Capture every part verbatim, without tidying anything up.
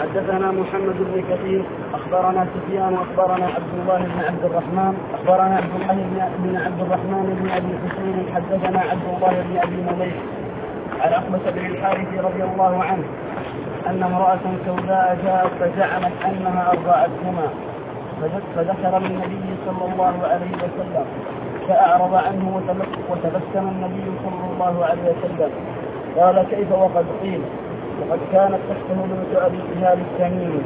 حدثنا محمد بن كثير اخبرنا سفيان اخبرنا عبد الله بن عبد الرحمن اخبرنا عبد الله بن عبد الرحمن بن ابي حسين حدثنا عبد الله بن ابي مليح عن عقبة بن الحارث رضي الله عنه ان امرأة سوداء جاءت فزعمت انها ارضعتهما فذكر للنبي صلى الله عليه وسلم فأعرض عنه وتبسم النبي صلى الله عليه وسلم قال كيف وقد قيل وقد كانت تحته بنت أبي شهاب التميمي.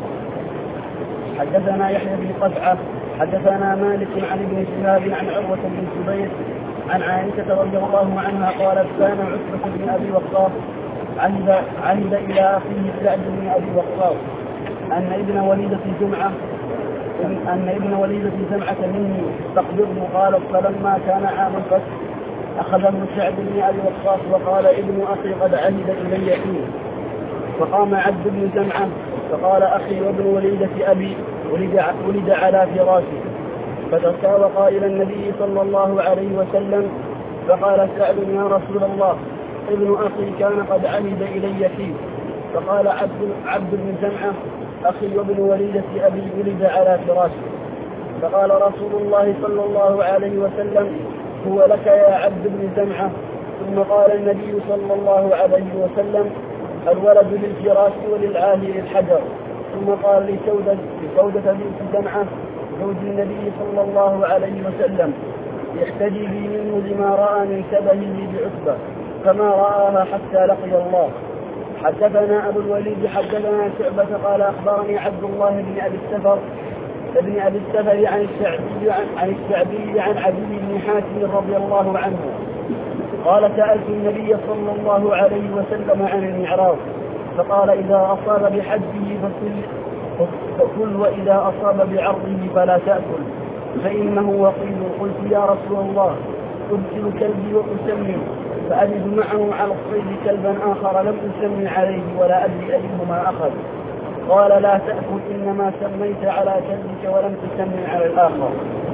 حدثنا يحيى بن قزعة حدثنا مالك عن ابن شهاب عن عروة بن الزبير عن عائشة رضي الله عنها قالت كان عتبة بن أبي وقاص عهد عهد إلى أخيه سعد بن أبي وقاص أن ابن وليدة جمعة أن ابن وليدة جمعة مني تقبضه. قالت فلما كان عام الفتح أخذه سعد بن أبي وقاص وقال ابن أخي قد عهد إلي فيه. فقام عبد بن جمعة فقال أخي وابن وليدة أبي ولد, ولد على فراشي. فتساوقا إلى النبي صلى الله عليه وسلم فقال سعد يا رسول الله ابن أخي كان قد عهد إلي فيه. فقال عبد, عبد بن جمعة أخي وابن وليدة أبي ولد على فراشي. فقال رسول الله صلى الله عليه وسلم هو لك يا عبد بن جمعة. ثم قال النبي صلى الله عليه وسلم الولد للفراش وللعاهر الحجر. ثم قال لسودة لسودة بنت جمعة زوج النبي صلى الله عليه وسلم يحتدي بي منه لما رأى من شبهه بعتبة فما رآها حتى لقي الله. حدثنا أبو الوليد حدثنا شعبة قال أخبرني عبد الله بن أبي السفر ابن أبي السفر عن الشعبي عن, عن الشعبي عن عدي بن حاتم رضي الله عنه قال سألت النبي صلى الله عليه وسلم عن المعراض فقال إذا أصاب بحجه فكل وإذا أصاب بعرضه فلا تأكل فإنه وقيل. قلت يا رسول الله أرسل كلبي وأسمن فأجد معه على الصيد كلبا آخر لم أسمن عليه ولا أدري أيهما أخذ. قال لا تأكل إنما سميت على كلبك ولم تسمن على الآخر.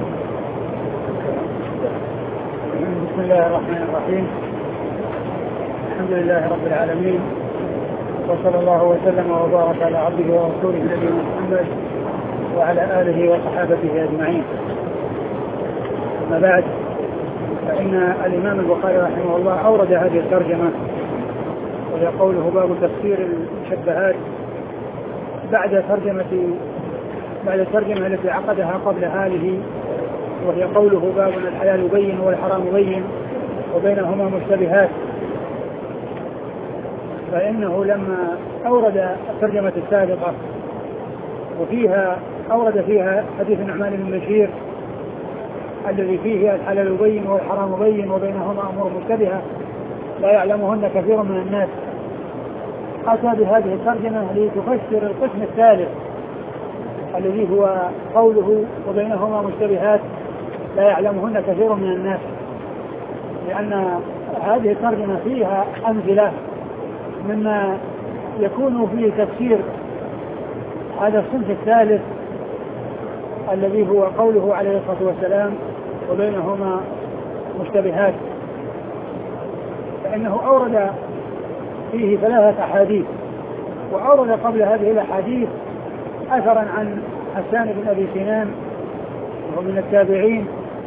بسم الله الرحمن الرحيم. الحمد لله رب العالمين وصلى الله وسلم وبارك على عبده ورسوله نبينا محمد وعلى آله وصحابته أجمعين. أما بعد فإن الإمام البخاري رحمه الله أورد هذه الترجمة وهي قوله باب تفسير المشبهات بعد ترجمة بعد الترجمة التي عقدها قبل هذه وهي قوله باب الحلال بين والحرام بين وبينهما مشتبهات. فإنه لما أورد الترجمة السابقة وفيها أورد فيها حديث النعمان بن بشير الذي فيه الحلال بين والحرام بين وبينهما أمور مشتبهة لا يعلمهن كثير من الناس. أتى بهذه الترجمة لتفسر القسم الثالث الذي هو قوله وبينهما مشتبهات لا يعلمهن كثير من الناس، لأن هذه الترجمة فيها أمثلة مما يكون فيه تفسير هذا الصنف الثالث الذي هو قوله عليه الصلاة والسلام وبينهما مشتبهات. فإنه أورد فيه ثلاثة أحاديث، وأورد قبل هذه الأحاديث أثرا عن حسان بن أبي سنان وهو من التابعين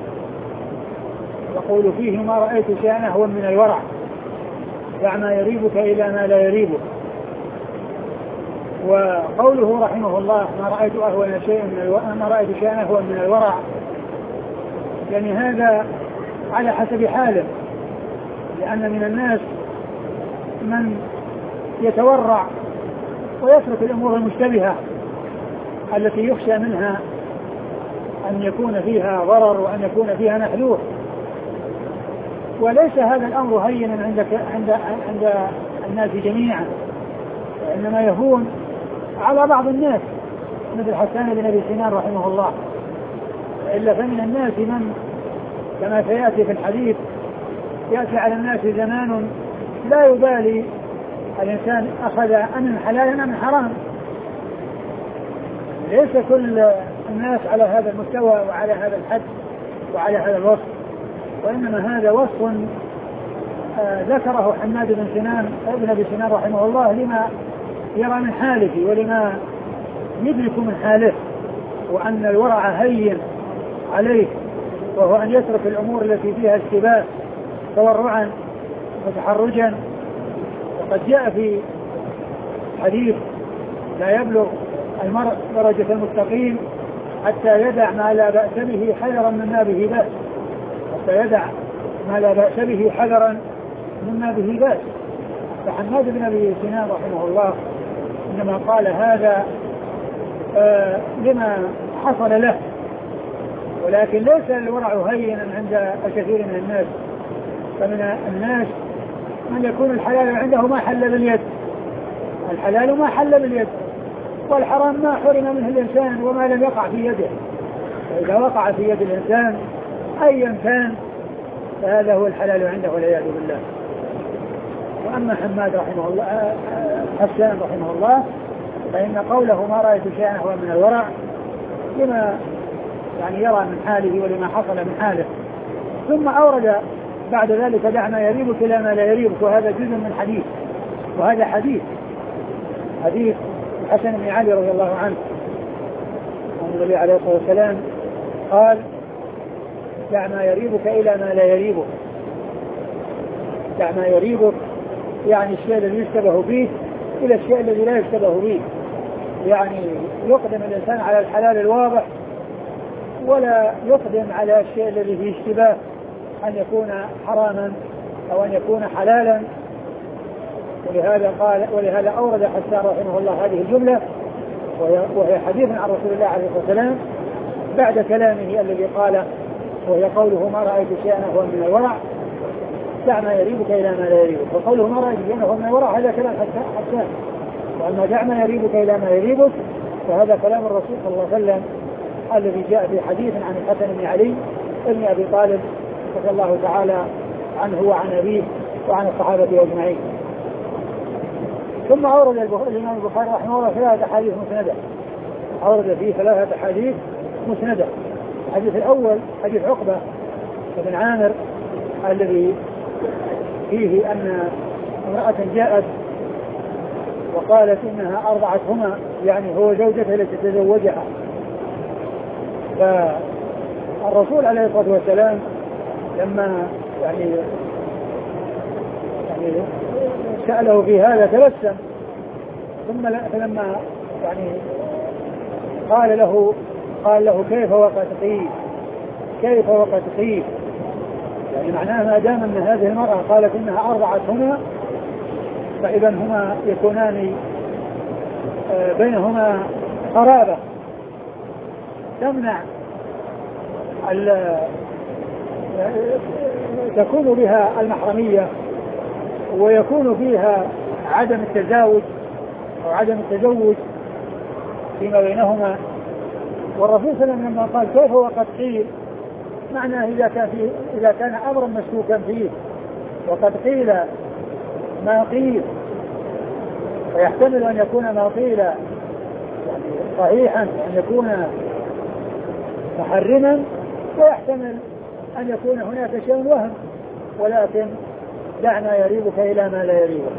يقول فيه ما رأيت شيئا أهون من الورع دع ما يريبك إلى ما لا يريبك. وقوله رحمه الله ما رأيت أهون شيئا من الورع ما رأيت شيئا أهون من الورع يعني هذا على حسب حاله، لأن من الناس من يتورع ويترك الأمور المشتبهة التي يخشى منها أن يكون فيها ضرر وأن يكون فيها محذور، وليس هذا الأمر هينا عند عند عند الناس جميعا، وإنما يهون على بعض الناس مثل حسان بن أبي سنان رحمه الله. إلا فمن الناس من كما سيأتي في الحديث يأتي على الناس زمان لا يبالي الإنسان أخذ أمن حلال أم حرام. ليس كل الناس على هذا المستوى وعلى هذا الحد وعلى هذا الوصف، وإنما هذا وصف آه ذكره حماد بن سنان ابن أبي سنان رحمه الله لما يرى من حاله ولما يدرك من حاله، وأن الورع هين عليه، وهو أن يترك الأمور التي فيها اشتباه تورعا وتحرجا. وقد جاء في حديث لا يبلغ المرء درجة المستقيم حتى يدع ما لا بأس به حذرا مما به بأس، حتى يدع ما لا بأس به حذرا مما به بأس. فحماد بن أبي سنان رحمه الله إنما قال هذا آه لما حصل له، ولكن ليس الورع هينا عند الكثير من الناس. فمن الناس من يكون الحلال عنده ما حل باليد، الحلال ما حل باليد، والحرام ما حرم منه الإنسان وما لم يقع في يده. فإذا وقع في يد الإنسان أيا كان فهذا هو الحلال عنده والعياذ بالله. وأما حماد رحمه الله حسان رحمه الله فإن قوله ما رأيت شيئا هو من الورع لما يعني يرى من حاله ولما حصل من حاله. ثم أورد بعد ذلك دع ما يريبك إلى ما لا يريبك، وهذا جزء من حديث، وهذا حديث حديث الحسن بن علي رضي الله عنه عن النبي عليه الصلاة والسلام قال دع ما يريبك إلى ما لا يريبك. دع ما يريبك يعني الشيء الذي يشتبه به إلى الشيء الذي لا يشتبه به، يعني يقدم الإنسان على الحلال الواضح ولا يقدم على الشيء الذي فيه اشتباه أن يكون حراما أو أن يكون حلالا. ولهذا قال ولهذا أورد حسان رحمه الله هذه الجملة، وهي حديث عن رسول الله عليه الصلاة والسلام بعد كلامه الذي قال، وهي قوله ما رأيت شيئا هو من الورع دع ما يريبك إلى ما لا يريبك. وقوله ما رأيت شيئا هو من الورع هذا كلام حسان، وأما دع ما يريبك إلى ما يريبك فهذا كلام الرسول صلى الله عليه وسلم الذي جاء في حديث عن الحسن بن علي ابن أبي طالب رضي الله تعالى عنه وعن أبيه وعن الصحابة أجمعين. ثم أورد الإمام البخاري رحمه الله ثلاثة أحاديث مسندة، أورد فيه ثلاثة أحاديث مسندة. الحديث الأول حديث عقبة بن عامر الذي فيه أن امرأة جاءت وقالت إنها أرضعتهما، يعني هو زوجته التي تزوجها. فالرسول عليه الصلاة والسلام لما يعني يعني سأله في هذا تبسم، ثم لما يعني قال له قال له كيف وقد قيل كيف وقد قيل يعني معناه ما دام ان هذه المرأة قالت انها ارضعتهما فاذا هما يكونان بينهما قرابة تمنع تكون بها المحرمية ويكون فيها عدم التزاوج أو عدم التزوج فيما بينهما. والرسول صلى الله عليه وسلم لما قال كيف وقد قيل معناه إذا كان, فيه إذا كان أمرا مشكوكا فيه وقد قيل ما قيل فيحتمل أن يكون ما قيل يعني صحيحا أن يكون محرما، ويحتمل أن يكون هناك شيء وهم، ولكن دع ما يريبك إلى ما لا يريبك.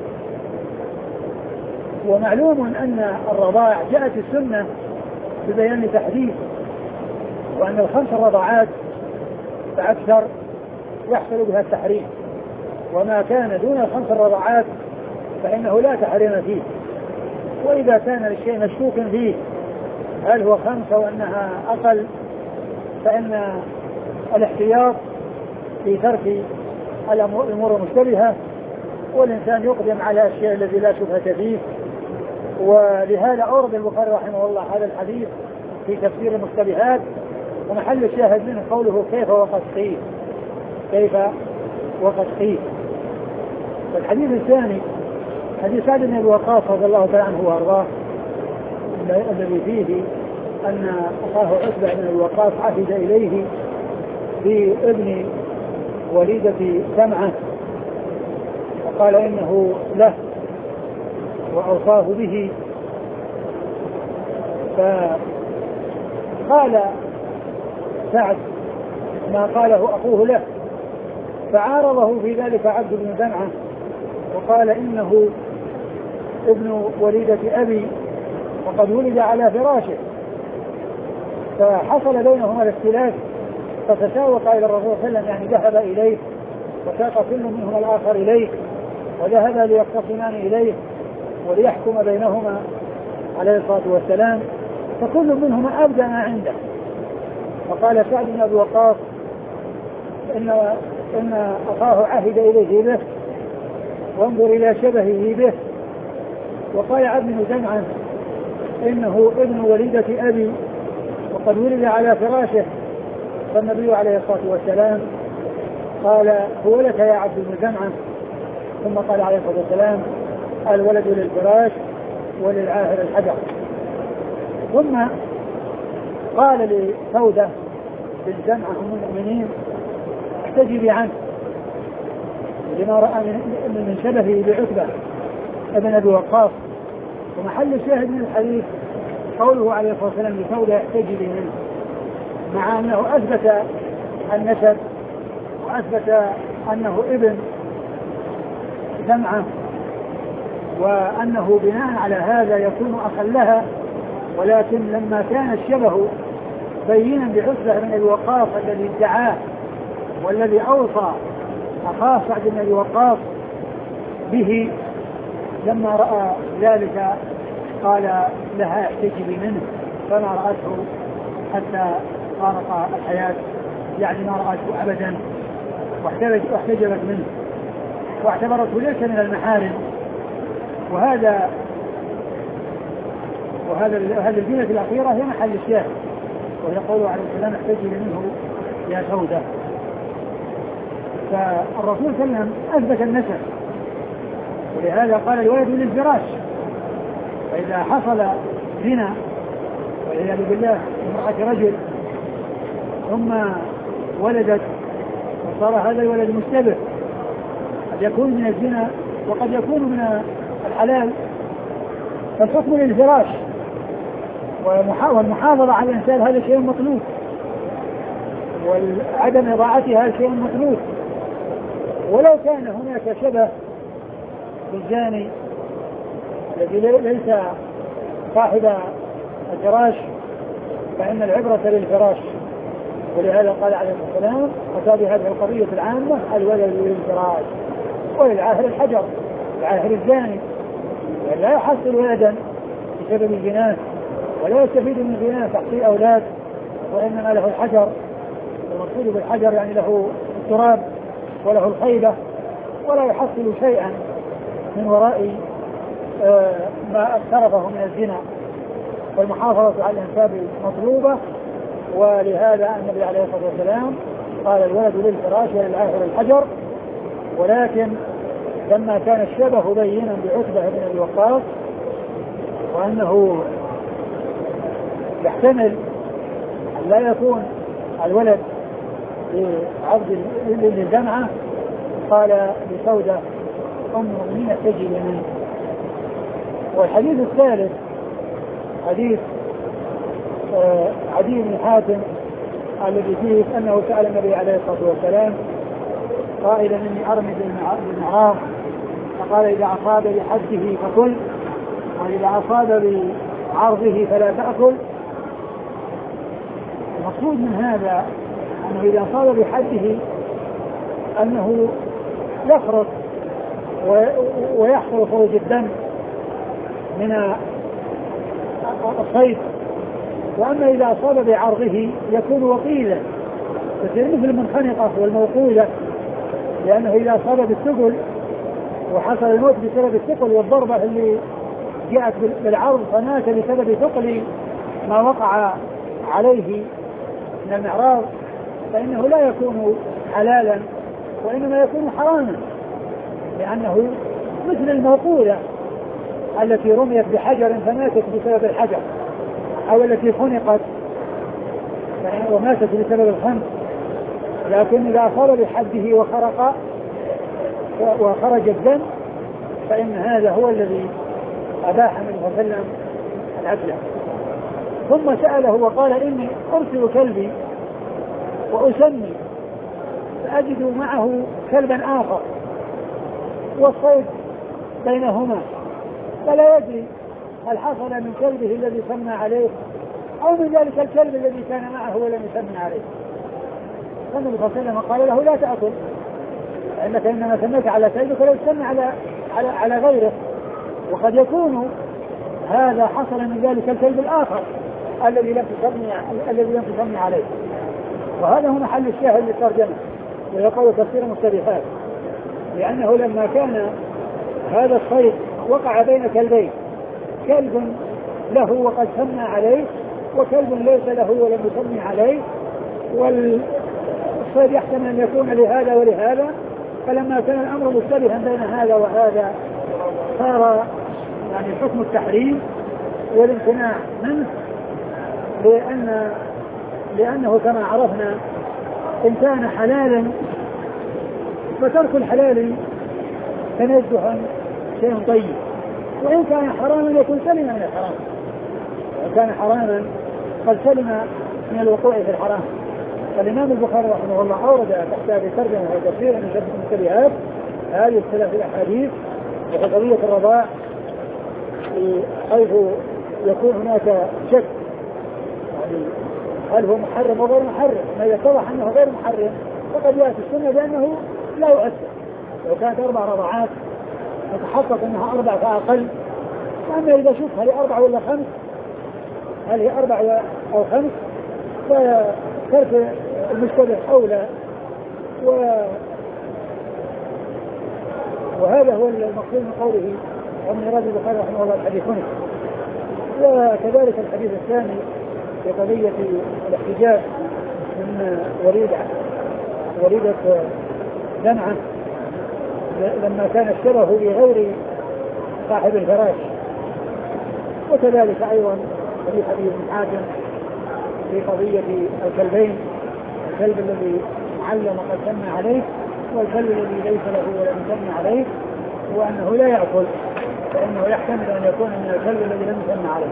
ومعلوم أن الرضاع جاءت السنة ببيان تحديد، وأن الخمس الرضاعات فأكثر يحصل بها التحريم، وما كان دون الخمس الرضاعات فإنه لا تحريم فيه. وإذا كان الشيء مشكوك فيه هل هو خمسة وأنها أقل فإن الاحتياط في ترك الأمور المشتبهة، والإنسان يقدم على الشيء الذي لا شبهة فيه. ولهذا أورد البخاري رحمه الله هذا الحديث في تفسير المشتبهات، ومحل الشاهد منه قوله كيف وقد قيل كيف وقد قيل. والحديث الثاني حديث سعد بن أبي وقاص رضي الله تعالى عنه وأرضاه الذي فيه أن أخاه عتبة بن أبي وقاص عهد إليه بابن وليدة سمعة وقال إنه له وأوصاه به، فقال سعد ما قاله أخوه له، فعارضه في ذلك عبد بن سمعة وقال إنه ابن وليدة أبي وقد ولد على فراشه، فحصل بينهما الاختلاف فتساوق إلى الرسول صلى الله عليه وسلم، يعني ذهب إليه وساق كل منهما الآخر إليه وذهب ليختصمان إليه وليحكم بينهما عليه الصلاة والسلام، فكل منهما أبدى ما عنده. فقال سعد بن أبي وقاص إن, إن أخاه عهد إليه به وانظر إلى شبهه به. وقال عبد بن جمعة إنه ابن وليدة أبي وقد ولد على فراشه، فالنبي عليه الصلاة والسلام قال هو لك يا عبد بن جمعة، ثم قال عليه الصلاة والسلام الولد للفراش وللعاهر الحجر. ثم قال لسودة بن جمعة أم المؤمنين احتجبي عنه لما رأى من شبهه بعتبة ابن أبي وقاص. ومحل الشاهد من الحديث قوله عليه الصلاة والسلام لسودة احتجبي منه، مع أنه أثبت النسب وأثبت أنه ابن جمعة وأنه بناء على هذا يكون أخا لها، ولكن لما كان الشبه بينا بعتبة بن أبي وقاص الذي ادعاه والذي أوصى أخاه سعد بن أبي وقاص به، لما رأى ذلك قال لها احتجبي منه، فما رأته حتى فارق الحياة، يعني ما رأته أبدا، واحتجبت منه واعتبرته ليس من المحارم. وهذا وهذا هذه الجملة الأخيرة هي محل الشاهد، وهي قوله عليه السلام احتجبي منه يا سودة. فالرسول صلى الله عليه وسلم أثبت النسب، ولهذا قال الولد للفراش. فإذا حصل زنا والعياذ بالله امرأة رجل ثم ولدت وصار هذا الولد مشتبه، قد يكون من الزنا وقد يكون من الحلال، فالحكم للفراش والمحافظة على الإنسان هذا شيء مطلوب، وعدم إضاعتها هذا شيء مطلوب. ولو كان هناك شبه بالزاني الذي ليس صاحب الفراش فإن العبرة للفراش، ولهذا قال عليه الصلاة والسلام وتابع هذه القضية العامة الولد للفراش وللعاهر الحجر، العاهر الزاني يعني لا يحصل ولدا بسبب الزنا ولا يستفيد من الزنا تحصيل أولاد، وإنما له الحجر، والمقصود بالحجر يعني له التراب وله الخيبة، ولا يحصل شيئا من وراء آه ما اقترفه من الزنا. والمحافظة على الأنساب مطلوبة، ولهذا النبي عليه الصلاة والسلام قال الولد للفراش وللعاهر الحجر. ولكن لما كان الشبه بينا بعتبة بن أبي وقاص وأنه يحتمل أن لا يكون الولد لعبد للجمعة، قال لسودة أم المؤمنين احتجبي منه. والحديث الثالث حديث آه عدي بن حاتم الذي فيه أنه سأل النبي عليه الصلاة والسلام قائلا إني أرمي بالمعراض، فقال إذا أصاب بحده فكل وإذا أصاب بعرضه فلا تأكل. المقصود من هذا أنه إذا أصاب بحده أنه يخرج ويحصل خروج الدم من الصيد، وأما إذا أصاب بعرضه يكون وقيلا تصير مثل المنخنقة والموقولة، لأنه إذا أصاب بالثقل وحصل الموت بسبب الثقل والضربة اللي جاءت بالعرض فمات بسبب ثقل ما وقع عليه من المعراض، فإنه لا يكون حلالا وإنما يكون حراما، لأنه مثل الموقولة التي رميت بحجر فماتت بسبب الحجر، أو التي خنقت وماتت بسبب الخنق. لكن إذا أصاب بحده وخرق وخرج الدم فإن هذا هو الذي أباح منه صلى الله عليه وسلم الأكل. ثم سأله وقال إني أرسل كلبي وأسمي فأجد معه كلبا آخر والصيد بينهما، فلا يدري هل حصل من كلبه الذي سمى عليه أو من ذلك الكلب الذي كان معه ولم يسمى عليه. فالنبي صلى الله عليه وسلم قال له لا تأكل لأنك إنما سميت على كلبك ولا تسمى على على على غيره، وقد يكون هذا حصل من ذلك الكلب الآخر الذي لم تسمي الذي لم تسمي عليه. وهذا هو محل الشاهد للترجمة، ويقول تفسير مشتبهات، لأنه لما كان هذا الصيد وقع بين كلبين، كلب له وقد سمى عليه وكلب ليس له ولم يسمي عليه، والصيد يحتمل أن يكون لهذا ولهذا، فلما كان الأمر مشتبها بين هذا وهذا صار يعني حكم التحريم والامتناع منه، لأن لأنه كما عرفنا إن كان حلالا فترك الحلال تنزها شيء طيب، وإن كان حراما يكون سلم من الحرام، وإن كان حراما قد سلم من الوقوع في الحرام. فالإمام البخاري رحمه الله أورد تحت هذه الترجمة وتفسير من شبه المشتبهات هذه الثلاث الأحاديث وفي قضية الرضاع، حيث يكون هناك شك يعني هل هو محرم أو غير محرم. ما يتضح أنه غير محرم فقد يأتي السنة بأنه لا يؤثر، لو كانت أربع رضعات يتحقق أنها أربع فأقل. وأما إذا شوف هل هي أربع ولا خمس، هل هي أربع أو خمس، فترك المشتبه أولى. و... وهذا هو المقصود من قوله ومن إرادة البخاري رحمه الله الحديث هنا. وكذلك الحديث الثاني في قضية الاحتجاج من وليدة وليدة جمعة لما كان اشتبه بغير صاحب الفراش. وكذلك أيضا حديث حديث حاتم في قضية الكلبين، الكلب الذي علم قد سمى عليه والكلب الذي ليس له ولم يسمى عليه، وأنه لا يأكل فإنه يحتمل أن يكون من الكلب الذي لم يسمى عليه.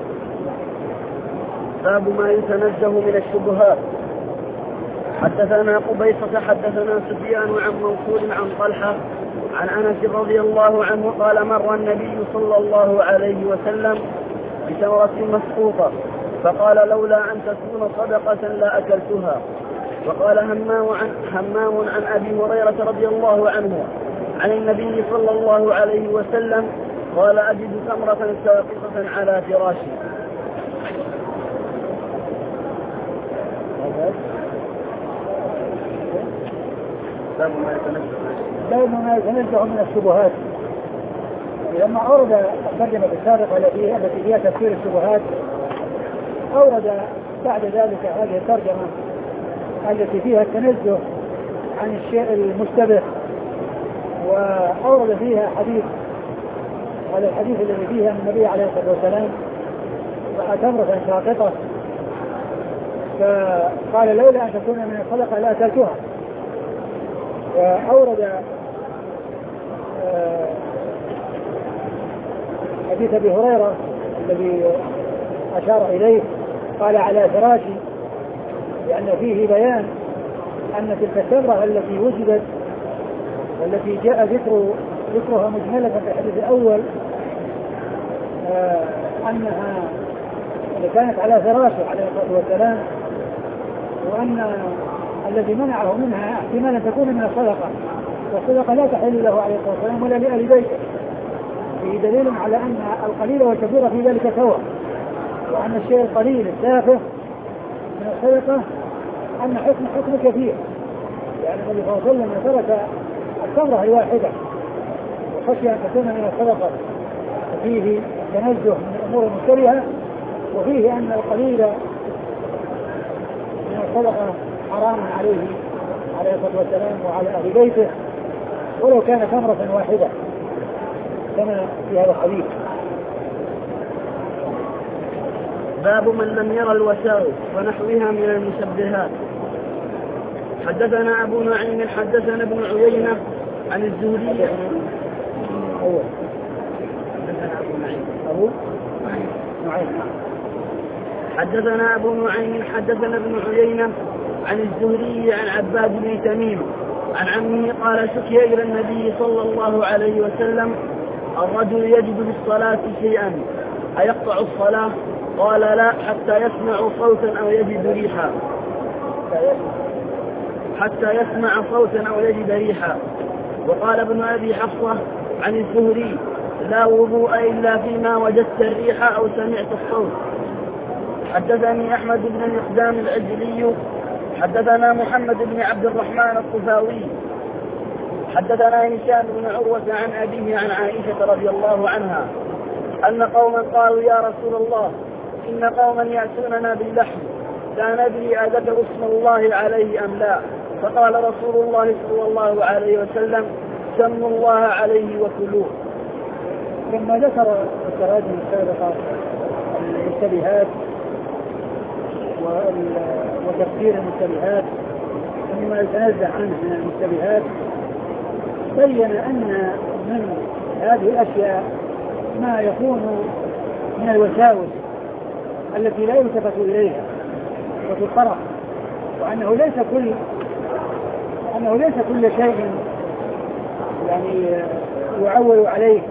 باب ما يتنزه من الشبهات. حدثنا قبيصة حدثنا سفيان عن منصور عن طلحة عن أنس رضي الله عنه قال مر النبي صلى الله عليه وسلم بتمرة مسقوطة فقال لولا أن تكون صدقة لا أكلتها. وقال همام عن, همام عن أبي هريرة رضي الله عنه عن النبي صلى الله عليه وسلم قال أجد تمرة ساقطة على فراشي. باب ما يتنزه من الشبهات. لما أورد الترجمة السابقة التي فيها تفسير الشبهات أورد بعد ذلك هذه الترجمة التي فيها التنزه عن الشيء المشتبه، وأورد فيها حديث هذا الحديث الذي فيها النبي عليه الصلاة والسلام رأى تمرة ساقطة فقال لولا أن تكون من الصدقة لا أكلتها. وأورد حديث أبي هريرة الذي أشار إليه قال على فراشي، لأن فيه بيان أن تلك التمرة التي وجدت والتي جاء ذكر ذكرها مجملة في الحديث الأول آه أنها كانت على فراشه عليه الصلاة والسلام، وأن الذي منعه منها احتمال أن تكون من الصدقة، والصدقة لا تحل له عليه الصلاة والسلام ولا لأهل بيته. فيه دليل على أن القليل والكثير في ذلك سواء، وأن الشيء القليل التافه من الصدقة أن حكم حكم كثير. يعني النبي صلى الله عليه وسلم ترك التمرة الواحدة وخشي أن تكون من الصدقة، فيه تنزه من الأمور المشتبهة، وفيه أن القليل من الصدقة حرام عليه عليه الصلاة والسلام وعلى أهل بيته ولو كان تمرة واحدة كما في هذا الحديث. باب من لم يرى الوساوس ونحوها من المشبهات. حدثنا أبو نعيم حدثنا ابن عيينة عن الزهري أول حدثنا أبو نعيم أبو نعيم حدثنا أبو نعيم حدثنا ابن عيينة عن الزهري عن عباد بن تميم عن عمه قال شكي إلى النبي صلى الله عليه وسلم الرجل يجد بالصلاة شيئا أيقطع الصلاة؟ قال لا حتى يسمع صوتا أو يجد ريحا حتى يسمع صوتا أو يجد ريحا. وقال ابن أبي حفصة عن الزهري لا وضوء إلا فيما وجدت الريح أو سمعت الصوت. حدثني أحمد بن المقدام العجلي حدثنا محمد بن عبد الرحمن الطفاوي حدثنا هشام بن عروة عن أبيه عن عائشة رضي الله عنها أن قوما قالوا يا رسول الله إن قوما يأتوننا باللحم لا ندري أذكر اسم الله عليه أم لا، فقال رسول الله صلى الله عليه وسلم سموا الله عليه وكلوه. لما ذكر التراجم السابقة المشتبهات وتفسير المشتبهات ومما يتنزه عنه من المشتبهات بين أن من هذه الأشياء ما يكون من الوساوس التي لا يلتفت إليها وتطرح، وأنه ليس كل أنه ليس كل شيء يعني يعول عليه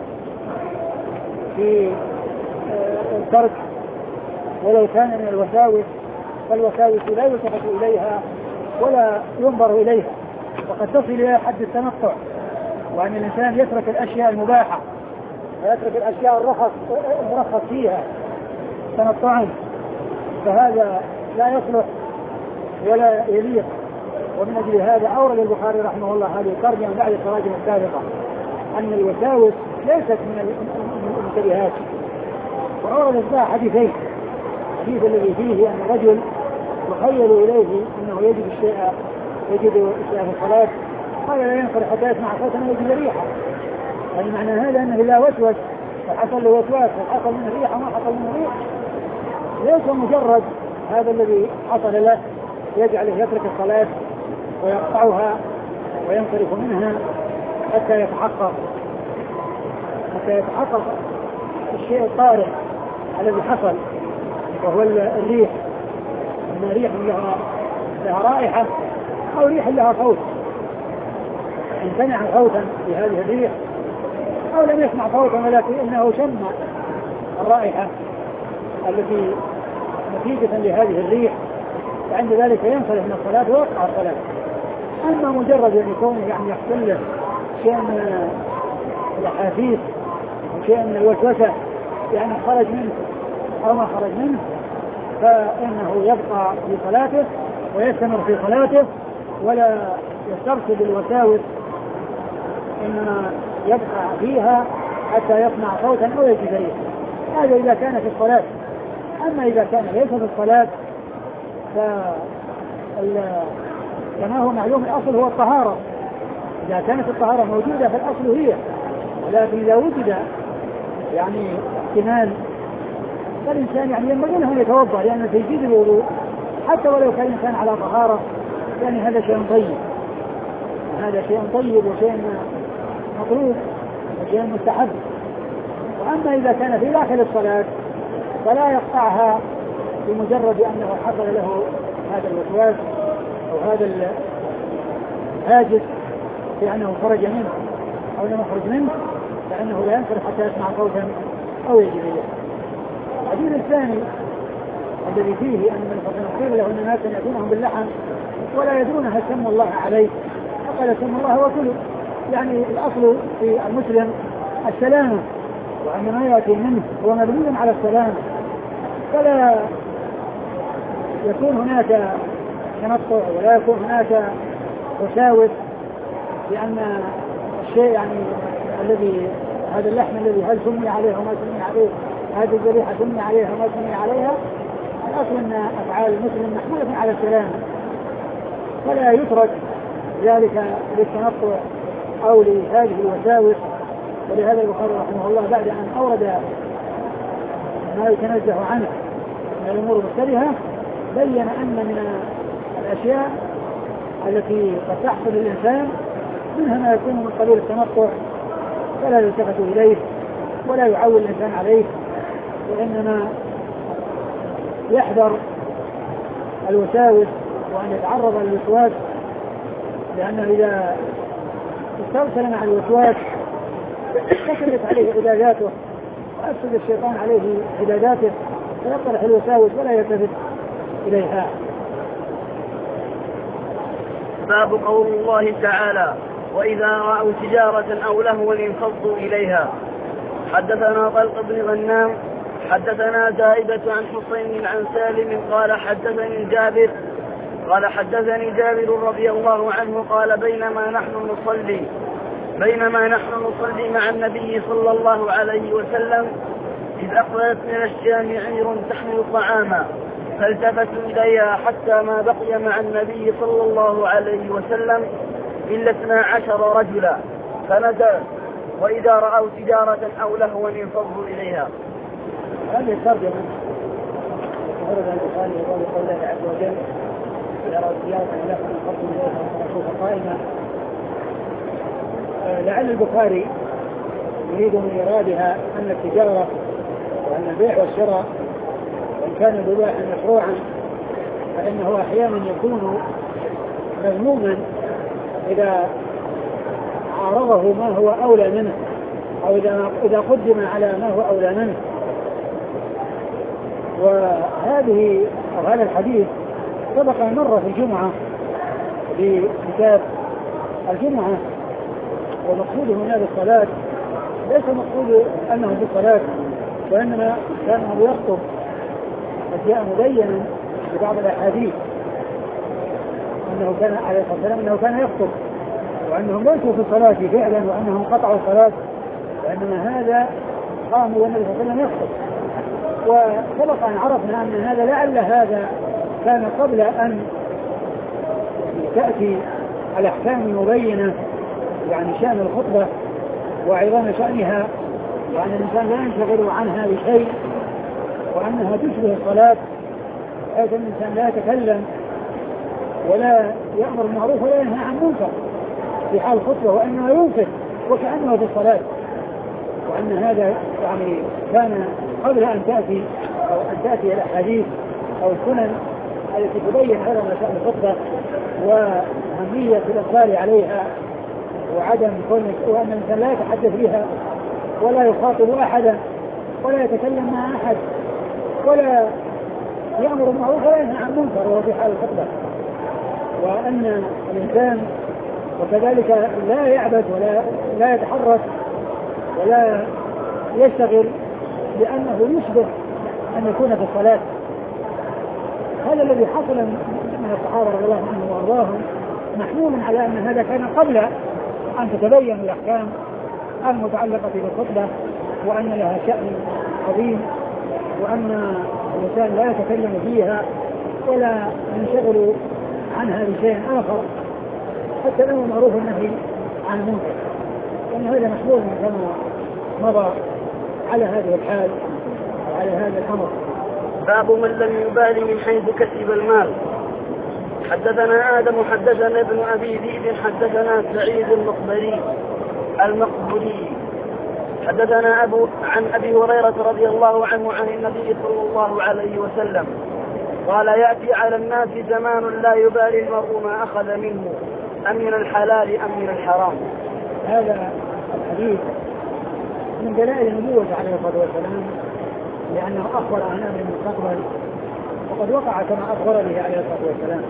في الترك ولو كان من الوساوس، فالوساوس لا يلتفت إليها ولا ينظر إليها، وقد تصل إلى حد التنطع، وأن الإنسان يترك الأشياء المباحة ويترك الأشياء الرخص المرخص فيها تنطعا، فهذا لا يصلح ولا يليق. ومن أجل هذا أورد البخاري رحمه الله هذه الترجمة بعد التراجم السابقة أن الوساوس ليست من المشتبهات، وأورد الساعة حديثين: الحديث الذي فيه أن الرجل يخيل إليه أنه يجد الشيء يجد الشيء في الصلاة قال لا ينقل حتى يسمع صوتا ويجد ريحة، يعني معنى هذا أنه لا وسوس فحصل له وسواس فحصل منه ريحة ما حصل منه ريحة، ليس مجرد هذا الذي حصل له يجعله يترك الصلاة ويقطعها وينصرف منها حتى يتحقق حتى يتحقق الشيء الطارئ الذي حصل، وهو الريح، إن ريح لها لها رائحة أو ريح لها صوت، إن سمع صوتا بهذه الريح أو لم يسمع صوتا ولكن إنه شم الرائحة التي نتيجة لهذه الريح، فعند ذلك ينصرف من الصلاة ويقطع الصلاة. أما مجرد أن يكون يعني يحصل له شيء من الأحاسيس وشيء من الوسوسة يعني خرج منه أو ما خرج منه، فإنه يبقى في صلاته ويستمر في صلاته ولا يسترسل الوساوس، إنما يبقى فيها حتى يسمع صوتا أو يجد ريحا. هذا إذا كان في الصلاة. أما إذا كان ليس في الصلاة كما هو معلوم الأصل هو الطهارة، إذا كانت الطهارة موجودة فالأصل هي، ولكن إذا وجد يعني احتمال فالإنسان يعني ينبغي له يتوضأ لأنه تجديد الوضوء حتى ولو كان الإنسان على طهارة، يعني هذا شيء طيب، هذا شيء طيب وشيء مطلوب وشيء مستحب. وأما إذا كان في داخل الصلاة فلا يقطعها بمجرد أنه حصل له هذا الوسواس أو هذا الهاجس بأنه خرج منه أو لم يخرج منه، فإنه لا ينصرف حتى يسمع صوتا أو يجد ريحا. الحديث الثاني الذي فيه أن قيل له أن الناس يأتونهم باللحم ولا يدرون هل سموا الله عليه، فقال سموا الله وكلوا، يعني الأصل في المسلم السلامة، وأن ما يأتي منه هو مبني على السلامة، فلا يكون هناك تنطع ولا يكون هناك وساوس، لأن الشيء يعني الذي هذا اللحم الذي هل سمي عليه وما سمي عليه، هذه الذبيحة سمي عليها وما سمي عليها، الأصل أن أفعال المسلم محمولة على السلامة، فلا يترك ذلك للتنطع أو لهذه الوساوس. ولهذا البخاري رحمه الله بعد أن أورد ما يتنزه عنه من الأمور المشتبهة بين أن من الأشياء التي قد تحصل للإنسان منها ما يكون من قبيل التنطع فلا يلتفت إليه ولا يعول الإنسان عليه، وإنما يحذر الوساوس وأن يتعرض للوسواس، لأنه إذا استرسل مع الوسواس كثرت عليه عباداته وأفسد الشيطان عليه عباداته فيطرح الوساوس ولا يلتفت إليها. باب قول الله تعالى وإذا رأوا تجارة أو لهوا انفضوا إليها. حدثنا طلق بن غنام حدثنا زائدة عن حسين عن سالم قال حدثني جابر قال حدثني جابر رضي الله عنه قال بينما نحن نصلي بينما نحن نصلي مع النبي صلى الله عليه وسلم إذ أقبلت من الشام عير تحمل طعاما فالتفتوا إليها حتى ما بقي مع النبي صلى الله عليه وسلم إلا اثنا عشر رجلا فنزل وإذا رأوا تجارة أو لهوا انفضوا إليها. هذه الترجمة ورد عن البخاري يقول قول الله عز وجل إذا رأوا تجارة أو لهوا انفضوا إليها ونشوف قائمة. لعل البخاري يريد من إرادها أن التجارة وأن البيع والشراء وإن كان البيع مشروعا فإنه أحيانا يكون مذموما إذا عارضه ما هو أولى منه أو إذا إذا قدم على ما هو أولى منه. وهذه أو هذا الحديث سبق مرة في الجمعة في كتاب الجمعة ومقصود هنا بالصلاة ليس مقصود أنه بالصلاة وإنما كان يخطب قد جاء مبينا ببعض الأحاديث أنه كان عليه الصلاة والسلام أنه كان يخطب وأنهم ليسوا في الصلاة فعلا وأنهم قطعوا الصلاة وإنما هذا قاموا والنبي صلى الله عليه وسلم يخطب. وسبق أن عرفنا أن هذا لعل هذا كان قبل أن تأتي الأحكام المبينة يعني شأن الخطبة وعظام شأنها وأن الإنسان لا ينشغل عنها بشيء وأنها تشبه الصلاة حيث الإنسان لا يتكلم ولا يأمر بالمعروف ولا ينهى عن المنكر في حال الخطبة وأنه ينفق وكأنه في الصلاة وأن هذا يعني كان قبل أن تأتي أو أن تأتي الأحاديث أو السنن التي تبين عظم شأن الخطبة وأهمية الإقبال عليها وعدم كون وأن الإنسان لا يتحدث بها ولا يخاطب أحدا ولا يتكلم مع أحد ولا يأمر بالمعروف ولا ينهى عن المنكر وهو في حال الخطبة وأن الإنسان وكذلك لا يعبث ولا لا يتحرك ولا يشتغل لأنه يشبه أن يكون في الصلاة. هذا الذي حصل من الصحابة رضي الله عنهم وأرضاهم محمول على أن هذا كان قبل أن تتبين الأحكام المتعلقة بالخطبة وأن لها شأن عظيم وأن الإنسان لا يتكلم فيها ولا ينشغل عنها بشيء آخر حتى الأمر معروف النهي عن المنكر وأن هذا محمول كما مضى على هذه الحال وعلى هذا الأمر. باب من لم يبال من حيث كسب المال. حدثنا آدم حدثنا ابن أبي ذئب حدثنا سعيد المقبري المقبري حدثنا أبو عن أبي هريرة رضي الله عنه عن النبي صلى الله عليه وسلم قال يأتي على الناس زمان لا يبالي المرء ما أخذ منه أم من الحلال أم من الحرام. هذا الحديث من دلائل النبوة عليه الصلاة والسلام لأنه أخبر عن أمر المستقبل وقد وقع كما أخبر به عليه الصلاة والسلام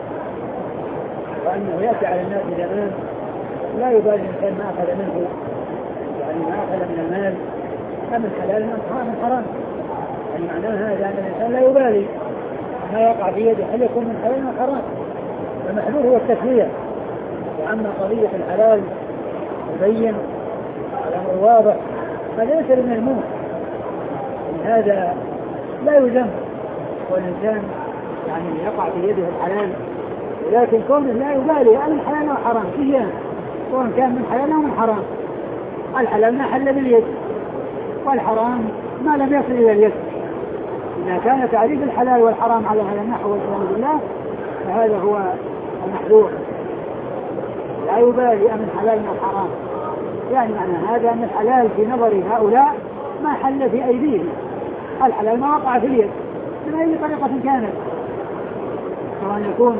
وأنه يأتي على الناس زمان لا يبالي الإنسان ما أخذ منه يعني ما أخذ من المال أم الحلال أم الحرام يعني معناها هذا أن الإنسان لا يبالي ما يقع في يده هل يكون من حلال أو حرام. المحذور هو التسوية وأما قضية الحلال مبين الأمر واضح هذا ليس من الموت هذا لا يذم والإنسان يعني يقع في يده الحلال ولكن كونه لا يبالي أن الحلال أو حرام فيه سواء كان من حلال أو من حرام. الحلال ما حل باليد والحرام ما لم يصل إلى اليد. إذا كان تعريف الحلال والحرام على هذا النحو والعياذ بالله فهذا هو المحذور لا يبالي أم الحلال من الحرام يعني معنى هذا أن الحلال في نظر هؤلاء ما حل في أيديهم الحلال ما وقع في اليد من أي طريقة كانت سواء يكون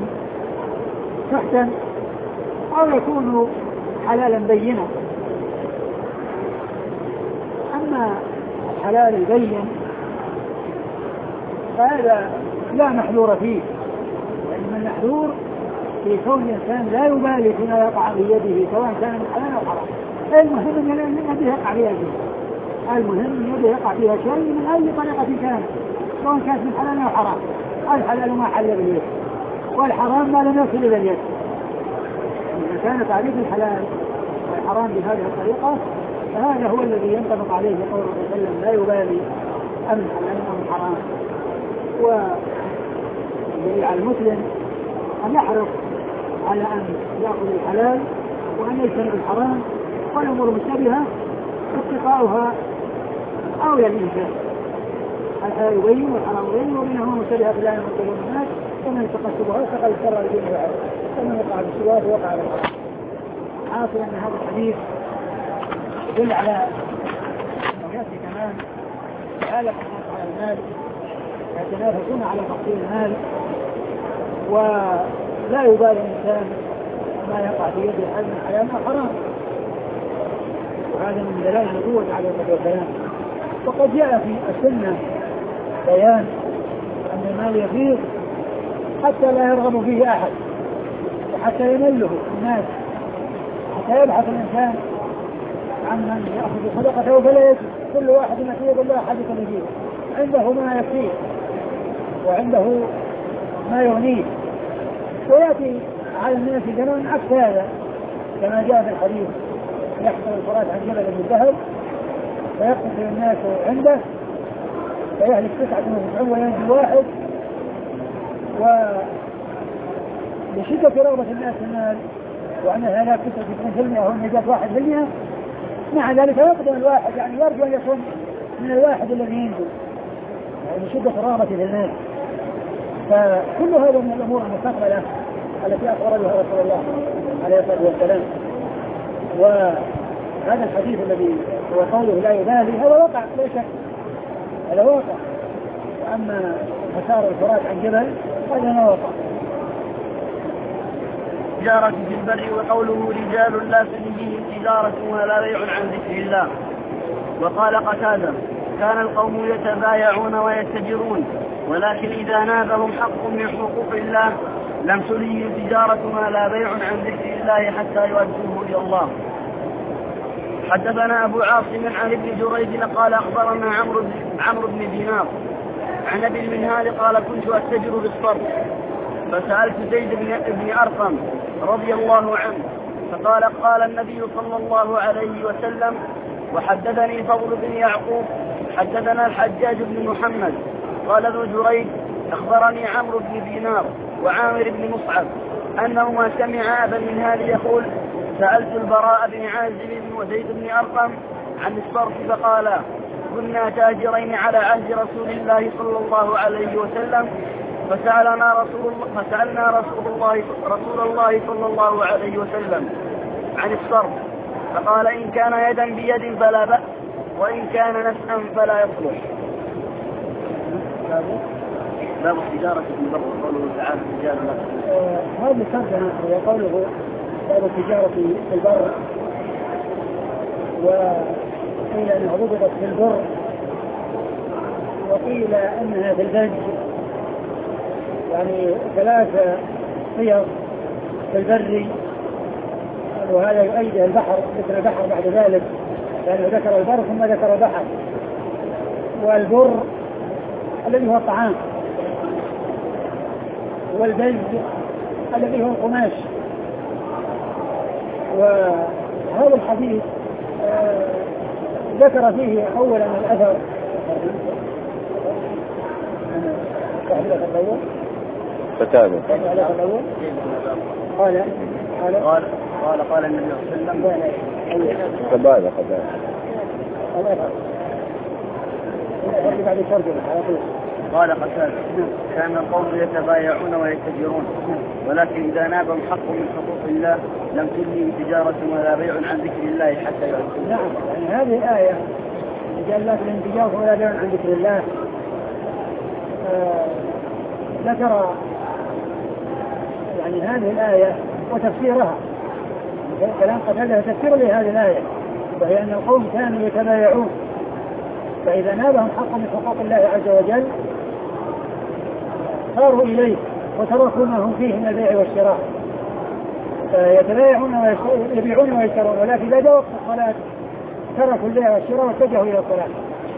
سحتا أو يكون حلالا بينا أما الحلال البين فهذا لا محذور فيه، وإنما المحذور في كون الإنسان لا يبالي فيما يقع بيده سواء كان من حلال أو حرام. المهم أن يده يقع فيها شيء، المهم أن يده يقع فيها شيء من أي طريقة كان، سواء كانت من حلال أو حرام. الحلال ما حل باليد، والحرام ما لم يصل إلى اليد. إذا كان تعريف الحلال والحرام بهذه الطريقة فهذا هو الذي ينطبق عليه قول الله صلى الله عليه وسلم لا يبالي أم حلال أم حرام. وعلى المسلم أن يحرص على أن يأخذ الحلال وأن يجتنب الحرام، والأمور مشتبهة اتقاؤها أولى الإنسان. الحلال يبين والحرام يبين وبينهما مشتبهة لا يمكن الناس، ومن يتقى الشبهات فقد اضطر لدين العرب، ومن وقع بالشبهات وقع على الحرام. حاصل أن هذا الحديث يدل على يأتي كمان حالة على المال، يتنافسون على تحصيل المال، ولا يبالي الإنسان ما يقع في يده حال من حلال أو حرام. وهذا من دلائل نبوة عليه الصلاة والسلام. وقد جاء في السنة بيان أن المال يفيض حتى لا يرغب فيه أحد، وحتى يمله الناس، حتى يبحث الإنسان عن من يأخذ صدقته فلا يجد، كل واحد يفيض الله حدث نجيب، عنده ما يكفيه وعنده ما يغنيه. ويأتي على الناس زمان عكس هذا، كما جاء في الحديث يحصل الفرات عن جبل من الذهب فيقتل الناس عنده فيهلك تسعة وتسعون وينجي واحد. ولشدة رغبة الناس في المال وأن هلاك تسعة وتسعين بالمئة والنجاة واحد بالمئة، مع ذلك يقدم الواحد، يعني يرجو أن يكون من الواحد الذي ينجو، يعني شدة رغبة في المال. فكل هذا من الأمور المستقبلة التي أخبر بها رسول الله عليه الصلاة والسلام. وهذا الحديث الذي هو قوله لا يبالي هذا واقع لا شك، هذا واقع. وأما مسار الفرات عن جبل هذا ما واقع. تجارة في البر، وقوله رجال لا تلهيهم تجارة ولا بيع عن ذكر الله. وقال قتادة كان القوم يتبايعون ويتجرون، ولكن إذا نابهم حق من حقوق الله لم تلههم تجارة ولا بيع عن ذكر الله حتى يؤدوه إلى الله. حدثنا أبو عاصم عن ابن جريج قال أخبرنا عمرو عمرو بن دينار عن أبي المنهال قال كنت أتجر بالصرف فسألت زيد بن أرقم رضي الله عنه فقال قال النبي صلى الله عليه وسلم. وحدثني فضل بن يعقوب حدثنا الحجاج بن محمد قال ابن جريج أخبرني عمرو بن دينار وعامر بن مصعب أنهما سمع أبا المنهال يقول سألت البراء بن عازب وزيد بن أرقم عن الصرف فقالا كنا تاجرين على عهد رسول الله صلى الله عليه وسلم فسألنا رسول الله فسألنا رسول الله رسول الله صلى الله عليه وسلم عن الصرف فقال إن كان يدا بيد فلا بأس وإن كان نسأا فلا يصلح. باب التجارة في البر قوله تعالى التجارة هذا الترجمة هو قوله باب التجارة في البر، وقيل أنها ضبطت في البر وقيل أنها في البج، يعني ثلاثة صيغ في البر، وهذا يؤيد البحر ذكر البحر بعد ذلك لأنه ذكر البر ثم ذكر البحر. والبر الذي هو الطعام، والبج الذي هو القماش. وهذا الحديث آه ذكر فيه أولا الأثر فتابع قال قال قال قال قال النبي صلى الله عليه وسلم فبالغ فبالغ بعد الترجمة على طول. قال قتادة كان القوم يتبايعون ويتجرون ولكن إذا نابهم حق من حقوق الله لم تلههم تجارة ولا بيع عن ذكر الله حتى يؤدوا. نعم، يعني هذه الآية قال لا تلههم تجارة ولا بيع عن ذكر الله آه ذكر يعني هذه الآية وتفسيرها. كلام قتادة تفسير لهذه الآية، وهي أن القوم كانوا يتبايعون فإذا نالهم حق من حقوق الله عز وجل صاروا إليه وتركوا ما هم فيه من البيع والشراء، يتبايعون ويبيعون ويشترون، ولكن إذا جاء وقت الصلاة تركوا البيع والشراء واتجهوا إلى الصلاة.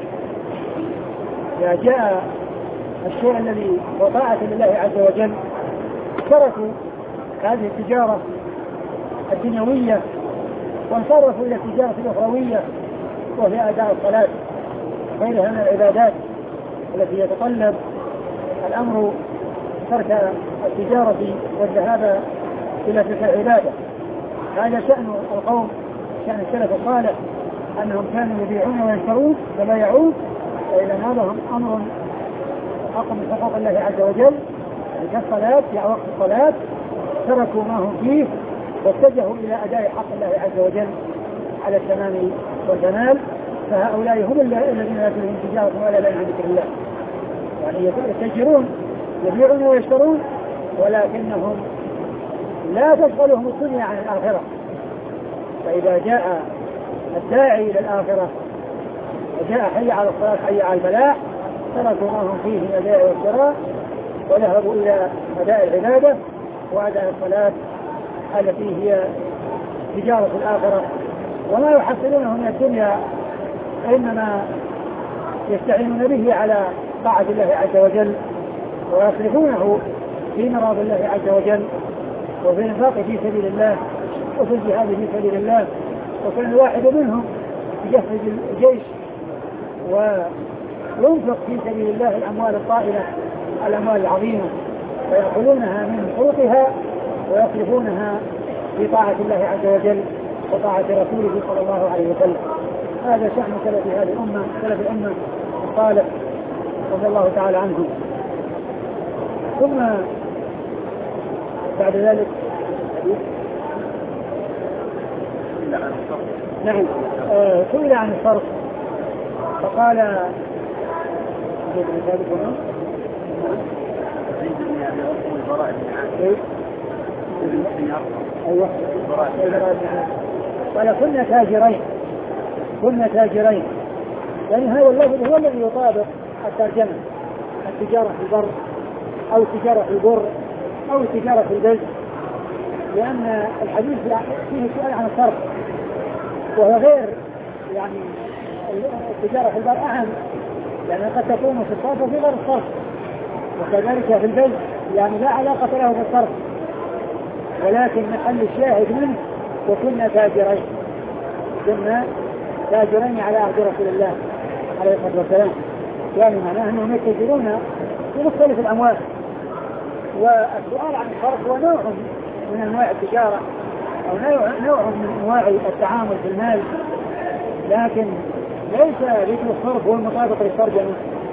إذا جاء الشيء الذي هو طاعة لله عز وجل تركوا هذه التجارة الدنيوية وانصرفوا إلى التجارة الأخروية وهي أداء الصلاة غيرها من العبادات التي يتطلب الأمر ترك التجارة والذهاب إلى تلك العبادة. هذا شأن القوم، شأن السلف الصالح، أنهم كانوا يبيعون ويشترون وبايعون، فإذا نالهم أمر حق من حقوق الله عز وجل كالصلاة في وقت الصلاة تركوا ما هم فيه واتجهوا إلى أداء حق الله عز وجل على التمام والكمال. فهؤلاء هم الذين لا تلهيهم تجارة ولا بيع عن ذكر الله، يعني يتجرون يبيعون ويشترون ولكنهم لا تشغلهم الدنيا عن الآخرة. فإذا جاء الداعي إلى الآخرة وجاء حي على الصلاة حي على الفلاح تركوا ما هم فيه من البيع والشراء وذهبوا إلى أداء العبادة وأداء الصلاة التي هي تجارة الآخرة. وما يحصلونه من الدنيا إنما يستعينون به على طاعة الله عز وجل ويصرفونه في مراد الله عز وجل وفي الانفاق في سبيل الله وفي الجهاد في سبيل الله. وكل واحد منهم يجهز الجيش وينفق في سبيل الله الأموال الطائلة الأموال العظيمة ويأخذونها من طرقها ويصرفونها في طاعة الله عز وجل وطاعة رسوله صلى الله عليه وسلم. هذا شأن سلف هذه الأمة، سلف الأمة الصالح رضي الله تعالى عنهم. ثم بعد ذلك نعم سئل عن الصرف فقال أيوة قال كنا تاجرين كنا تاجرين يعني هذا اللفظ هو الذي يطابق الترجمة، التجارة في البر أو التجارة في البر أو التجارة في البلد، لأن الحديث فيه سؤال عن الصرف وهو غير يعني التجارة في البر أهم، يعني قد تكون في الصرف وفي غير الصرف، وكذلك في البلد يعني لا علاقة له بالصرف، ولكن محل الشاهد منه وكنا تاجرين كنا تاجرين على عهد رسول الله عليه الصلاة والسلام، يعني معناه أنهم يتجرون في مختلف الأموال. والسؤال عن الصرف هو نوع من أنواع التجارة أو نوع من أنواع التعامل في المال، لكن ليس ذكر الصرف هو المطابق للترجمة.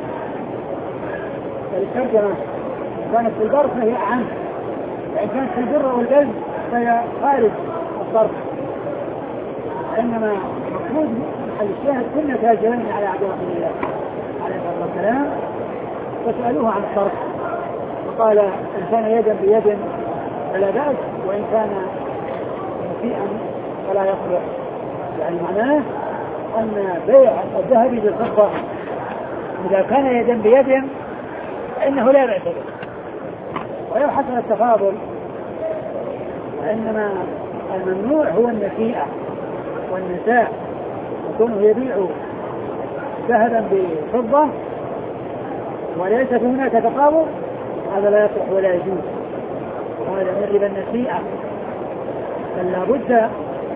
الترجمة كانت في البر فهي أعم، وإن كانت في البر والبلد فهي خارج الصرف، إنما مقصود محل الشاهد كنا تاجرين على عهد رسول الله عليه الصلاة والسلام فسألوه عن الصرف فقال إن كان يدا بيد فلا بأس وإن كان مسيئا فلا يصلح، يعني معناه أن بيع الذهب بالفضة إذا كان يدا بيد فإنه لا بأس به، ولو حصل التفاضل فإنما الممنوع هو النسيئة والنساء، يكونه يبيع ذهبا بفضة وليس هناك تفاضل هذا لا يصلح ولا يجوز، وهذا من ربا النسيئة. فلا بد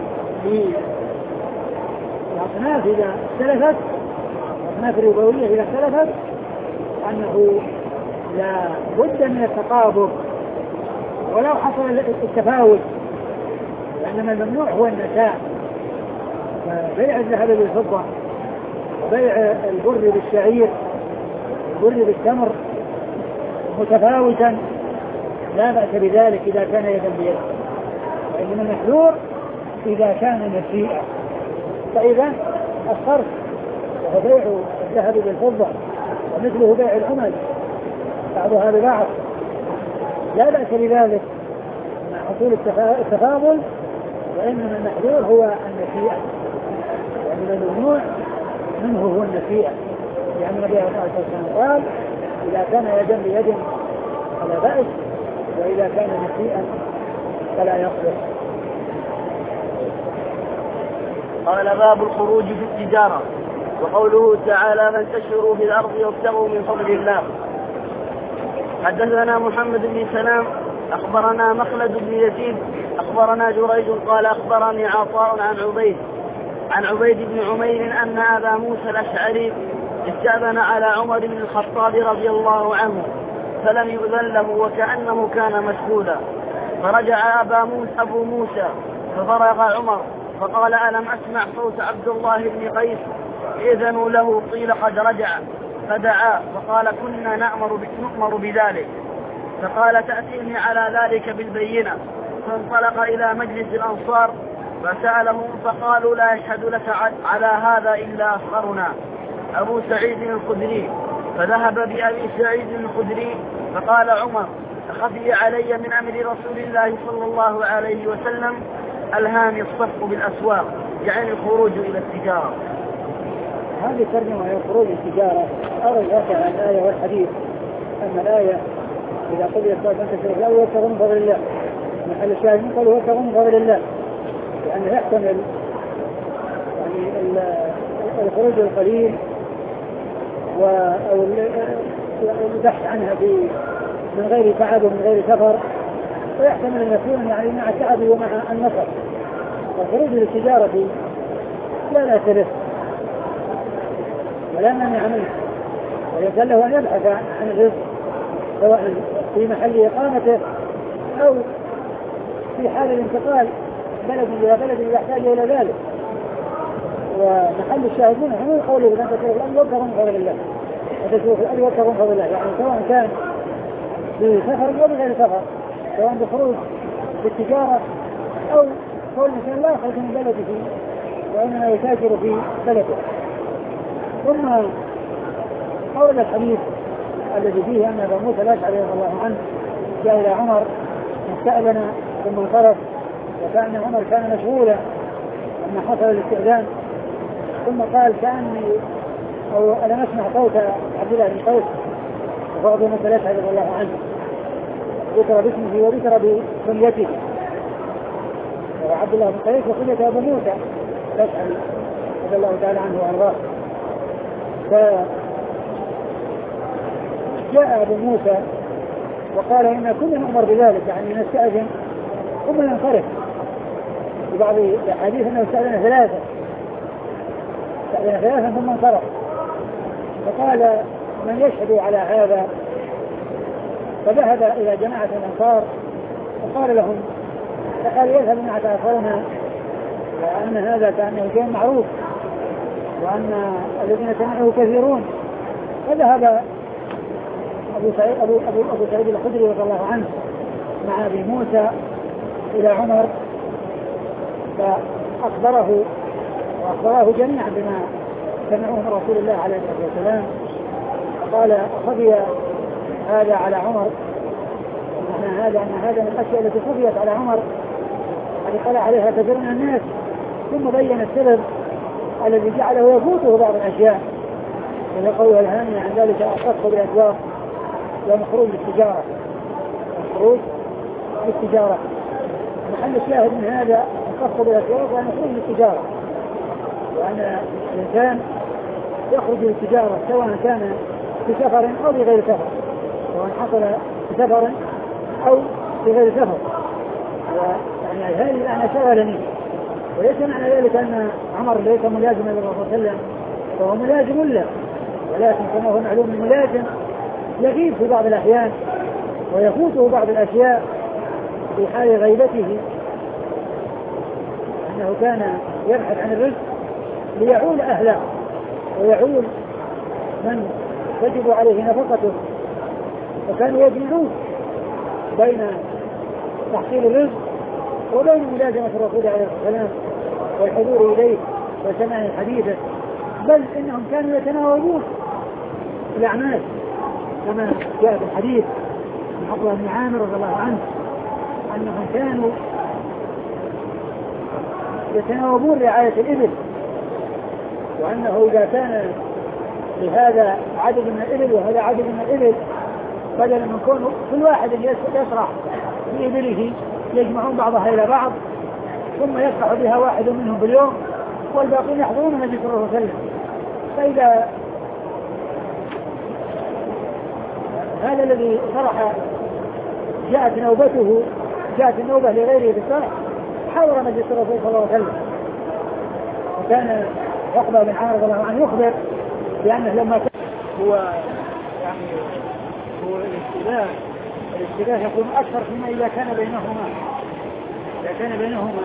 للأصناف إذا اختلفت، الأصناف الربوية إذا اختلفت أنه لا بد من التقابض ولو حصل التفاوت، لأنما الممنوع هو النساء. بيع الذهب بالفضة وبيع البر بالشعير البر بالتمر متفاوتا لا بأس بذلك إذا كان يدا بيد، وإنما المحذور إذا كان نسيئا. فإذا الصرف وهو بيع الذهب بالفضة ومثله بيع العمل بعضها ببعض لا بأس بذلك مع حصول التفاضل، وإنما المحذور هو النسيئة، وإنما الممنوع منه هو النسيئة. لأن النبي عليه الصلاة والسلام قال إذا كان يدا بيد فلا بأس وإذا كان مسيئا فلا يقدر. قال باب الخروج في التجارة. وقوله تعالى فانتشروا في الأرض وابتغوا من فضل الله. حدثنا محمد بن سلام أخبرنا مخلد بن يزيد أخبرنا جريج قال أخبرني عطاء عن عبيد عن عبيد بن عمير أن أبا موسى الأشعري استأذن على عمر بن الخطاب رضي الله عنه فلم يؤذن له وكأنه كان مسجودا، فرجع أبا موسى أبو موسى ففرغ عمر فقال ألم أسمع صوت عبد الله بن قيس إذنوا له قيل قد رجع، فدعا فقال كنا نأمر نؤمر بذلك، فقال تأتيني على ذلك بالبينة، فانطلق إلى مجلس الأنصار فسألهم فقالوا لا يشهد لك على هذا إلا أصغرنا أبو سعيد الخدري، فذهب بأبي سعيد الخدري فقال عمر خفي علي من أمر رسول الله صلى الله عليه وسلم ألهاني الصفق بالأسواق، يعني الخروج إلى التجارة. هذه ترجمة هي خروج التجارة. أرى الواقع عن الآية والحديث أن الآية إذا قضي الصلاة فانتشروا في الأرض وابتغوا من فضل الله، محل الشاهد من قوله وابتغوا من فضل الله، لأنه يحتمل يعني الخروج القليل أو البحث عنها من غير تعب ومن غير سفر، ويحتمل أن يكون يعني مع التعب ومع النصر. والخروج للتجارة لا لا تلف ولا مانع منه، ويسأل له أن يبحث عن الرزق سواء في محل إقامته أو في حال الانتقال بلد إلى بلد يحتاج إلى ذلك. ومحل الشاهدين هم قوله بأن تشوف الأرض وابتغوا من فضل الله، وتشوف الأرض وابتغوا من فضل الله، يعني سواء كان بسفر أو بغير سفر، سواء بخروج بالتجارة أو قول مثلا لا يخرج من بلده وإنما يتاجر في بلده. ثم قول الحديث الذي فيه أن أبا موسى الأشعري رضي الله عنه جاء إلى عمر واستأذن ثم انصرف، وكأن عمر كان مشغولا لما حصل الاستئذان، ثم قال كأني أو أنا أسمع صوت عبد الله بن قيس وأبو موسى الأشعري رضي الله عنه ذكر باسمه وذكر بكنيته، وعبد الله بن قيس وكنيته أبو موسى الأشعري رضي الله تعالى عنه وأرضاه. فجاء أبو موسى وقال إن كنا نؤمر بذلك، يعني نستأذن ثم ننصرف. في بعض الحديث أنه استأذن ثلاثة استأذن ثلاثة ثم انصرف، فقال من يشهد على هذا؟ فذهب إلى جماعة الأنصار وقال لهم فقال يذهب معك آخرنا، وأن هذا كأنه شيء معروف وأن الذين سمعوا كثيرون. فذهب أبو سعيد, أبو, أبو, أبو سعيد الخدري رضي الله عنه مع أبي موسى إلى عمر فأخبره وأخبره جميعا بما سمعوه من رسول الله عليه الصلاة والسلام. قال خفي هذا على عمر، معنى هذا أن هذا من الأشياء التي خفيت على عمر التي طلع عليها كثير من الناس، ثم بين السبب الذي جعله يفوته بعض الأشياء وهي قوله الهاني عن ذلك أخف بالأسواق ومخروج للتجارة مخروج للتجارة. محل الشاهد من هذا أخف بالأسواق ومخروج للتجارة، وأن الإنسان يخرج للتجارة سواء كان في سفر أو بغير سفر، سواء حصل في سفر أو بغير سفر. ويعني هذه معنى شغلني، وليس معنى ذلك أن عمر ليس ملازما للرسول صلى الله عليه وسلم، فهو ملازم له، ولكن كما هو معلوم الملازم يغيب في بعض الأحيان ويفوته بعض الأشياء في حال غيبته، أنه كان يبحث عن الرزق ليعول أهله ويعول من تجب عليه نفقته، وكانوا يجمعون بين تحصيل الرزق وبين ملازمة الرسول عليه الصلاة والسلام والحضور إليه وسماع حديثه، بل إنهم كانوا يتناوبون الأعمال كما جاء في الحديث من عقبة بن عامر رضي الله عنه أنهم كانوا يتناوبون رعاية الإبل، وأنه إذا كان لهذا عدد من الإبل وهذا عدد من الإبل، بدل من يكون كل واحد يسرح بإبله يجمعون بعضها إلى بعض ثم يسرح بها واحد منهم باليوم والباقين يحضرون النبي صلى الله عليه وسلم. فإذا هذا الذي سرح جاءت نوبته جاءت النوبة لغيره بالسرح حاول النبي صلى الله عليه وسلم. وكان عقبة بن عامر رضي الله عنه يخبر بأنه لما كان هو يعني هو الاشتباه الاشتباه يكون أكثر فيما إذا كان بينهما إذا كان بينهما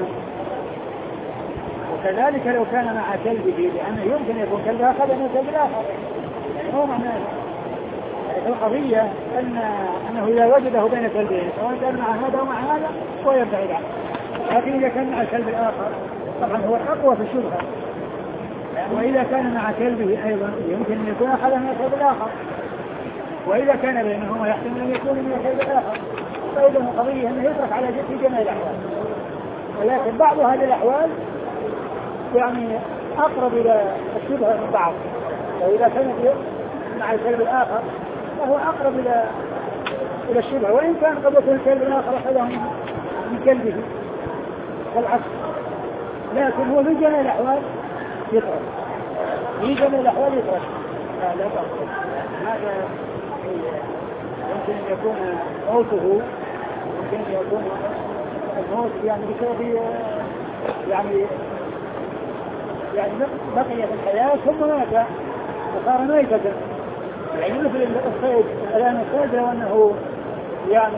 وكذلك لو كان مع كلبه، لأنه يمكن يكون كلبه أخذ من كلب الآخر. يعني هو معنى القضية أن أنه إذا وجده بين كلبين سواء كان مع هذا ومع هذا هو يبتعد عنه، لكن إذا كان مع الكلب الآخر طبعا هو الأقوى في الشبهة. وإذا كان مع كلبه أيضا يمكن أن يكون أخذ من الكلب الآخر، وإذا كان بينهما يحتمل أن يكون من الكلب الآخر. فإذا القضية أنه يترك على في جميع الأحوال، ولكن بعض هذه الأحوال يعني أقرب إلى الشبهة من بعض. فإذا كان مع الكلب الآخر فهو أقرب إلى إلى الشبهة، وإن كان قد يكون الكلب الآخر أخذه من كلبه والعكس، لكن هو في جميع الأحوال يترك في جميع الأحوال يترك. لا تأخذ هذا يمكن أن يكون موته يمكن أن يكون الموت يعني بسبب يعني يعني بقي في الحياة ثم مات وصار ميتة، يعني مثل الصيد الآن الصيد لو أنه يعني